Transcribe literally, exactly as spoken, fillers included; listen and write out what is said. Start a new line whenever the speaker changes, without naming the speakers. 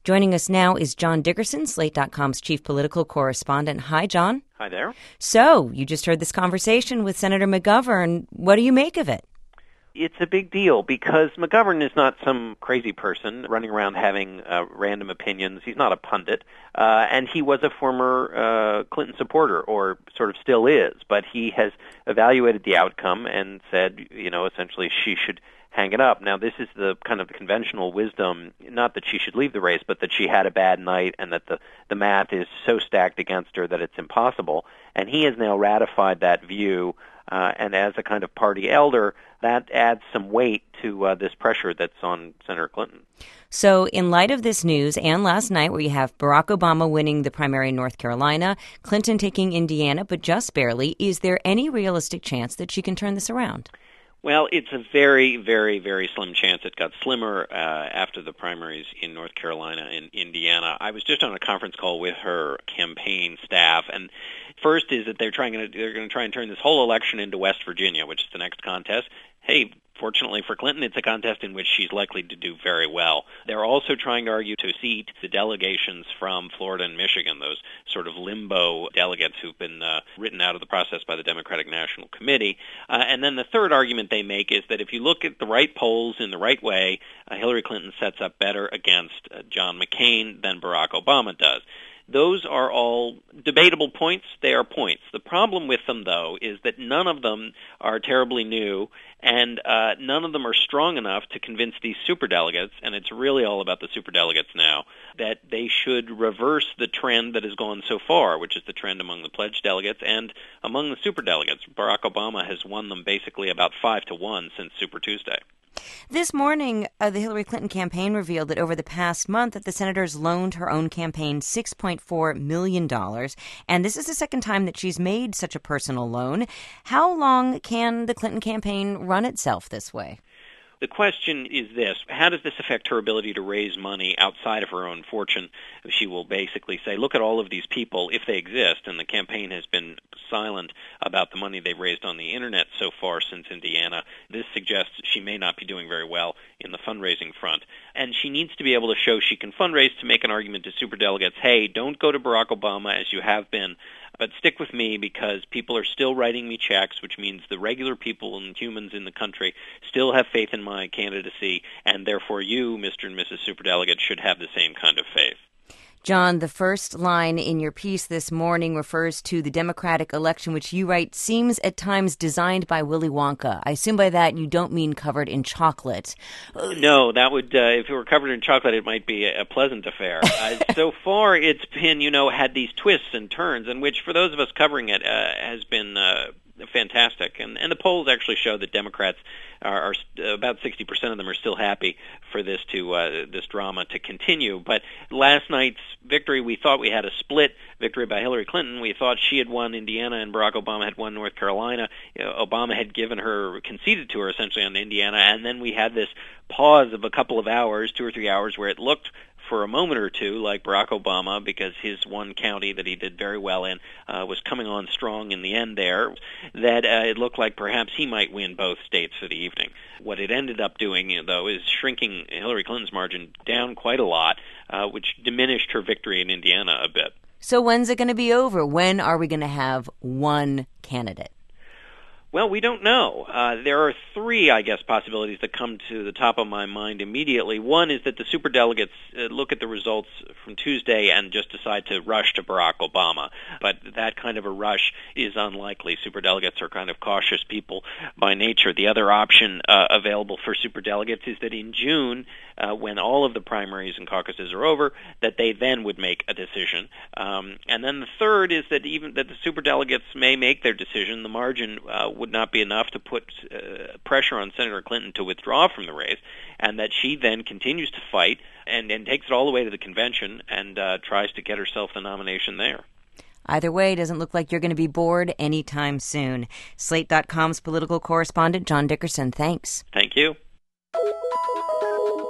Joining us now is John Dickerson, Slate dot com's chief political correspondent. Hi, John.
Hi there.
So, you just heard this conversation with Senator McGovern. What do you make of it?
It's a big deal because McGovern is not some crazy person running around having uh, random opinions. He's not a pundit, uh, and he was a former uh, Clinton supporter, or sort of still is, but he has evaluated the outcome and said, you know, essentially she should hang it up. Now, this is the kind of the conventional wisdom, not that she should leave the race, but that she had a bad night and that the, the math is so stacked against her that it's impossible. And he has now ratified that view, uh, and as a kind of party elder, that adds some weight to uh, this pressure that's on Senator Clinton.
So in light of this news, and last night where you have Barack Obama winning the primary in North Carolina, Clinton taking Indiana, but just barely, is there any realistic chance that she can turn this around?
Well, it's a very, very, very slim chance. It got slimmer uh, after the primaries in North Carolina and Indiana. I was just on a conference call with her campaign staff, and first is that they're trying to they're going to try and turn this whole election into West Virginia, which is the next contest. Hey, fortunately for Clinton, it's a contest in which she's likely to do very well. They're also trying to argue to seat the delegations from Florida and Michigan, those sort of limbo delegates who've been uh, written out of the process by the Democratic National Committee. Uh, and then the third argument they make is that if you look at the right polls in the right way, uh, Hillary Clinton sets up better against uh, John McCain than Barack Obama does. Those are all debatable points. They are points. The problem with them, though, is that none of them are terribly new, and uh, none of them are strong enough to convince these superdelegates, and it's really all about the superdelegates now, that they should reverse the trend that has gone so far, which is the trend among the pledged delegates and among the superdelegates. Barack Obama has won them basically about five to one since Super Tuesday.
This morning, uh, the Hillary Clinton campaign revealed that over the past month that the senators loaned her own campaign six point four million dollars, and this is the second time that she's made such a personal loan. How long can the Clinton campaign run itself this way?
The question is this: how does this affect her ability to raise money outside of her own fortune? She will basically say, look at all of these people, if they exist, and the campaign has been silent about the money they've raised on the Internet so far since Indiana. This suggests she may not be doing very well in the fundraising front. And she needs to be able to show she can fundraise to make an argument to superdelegates, hey, don't go to Barack Obama as you have been, but stick with me because people are still writing me checks, which means the regular people and humans in the country still have faith in my candidacy, and therefore you, Mister and Missus Superdelegate, should have the same kind of faith.
John, the first line in your piece this morning refers to the Democratic election, which you write seems at times designed by Willy Wonka. I assume by that you don't mean covered in chocolate.
No, that would, uh, if it were covered in chocolate, it might be a pleasant affair. Uh, so far, it's been, you know, had these twists and turns, in which, for those of us covering it, uh, has been uh, fantastic. And, and the polls actually show that Democrats are, are about sixty percent of them are still happy for this to uh, this drama to continue. But last night's victory, we thought we had a split victory by Hillary Clinton. We thought she had won Indiana and Barack Obama had won North Carolina. You know, Obama had given her, conceded to her essentially on Indiana, and then we had this pause of a couple of hours, two or three hours, where it looked for a moment or two like Barack Obama, because his one county that he did very well in uh, was coming on strong in the end there, that uh, it looked like perhaps he might win both states for the evening. What it ended up doing, though, is shrinking Hillary Clinton's margin down quite a lot, uh, which diminished her victory in Indiana a bit.
So when's it going to be over? When are we going to have one candidate?
Well, we don't know. Uh, there are three, I guess, possibilities that come to the top of my mind immediately. One is that the superdelegates uh, look at the results from Tuesday and just decide to rush to Barack Obama. But that kind of a rush is unlikely. Superdelegates are kind of cautious people by nature. The other option uh, available for superdelegates is that in June, uh, when all of the primaries and caucuses are over, that they then would make a decision. Um, and then the third is that even that the superdelegates may make their decision. The margin uh, would not be enough to put uh, pressure on Senator Clinton to withdraw from the race, and that she then continues to fight and, and takes it all the way to the convention and uh, tries to get herself the nomination there.
Either way, it doesn't look like you're going to be bored anytime soon. Slate dot com's political correspondent, John Dickerson, thanks.
Thank you.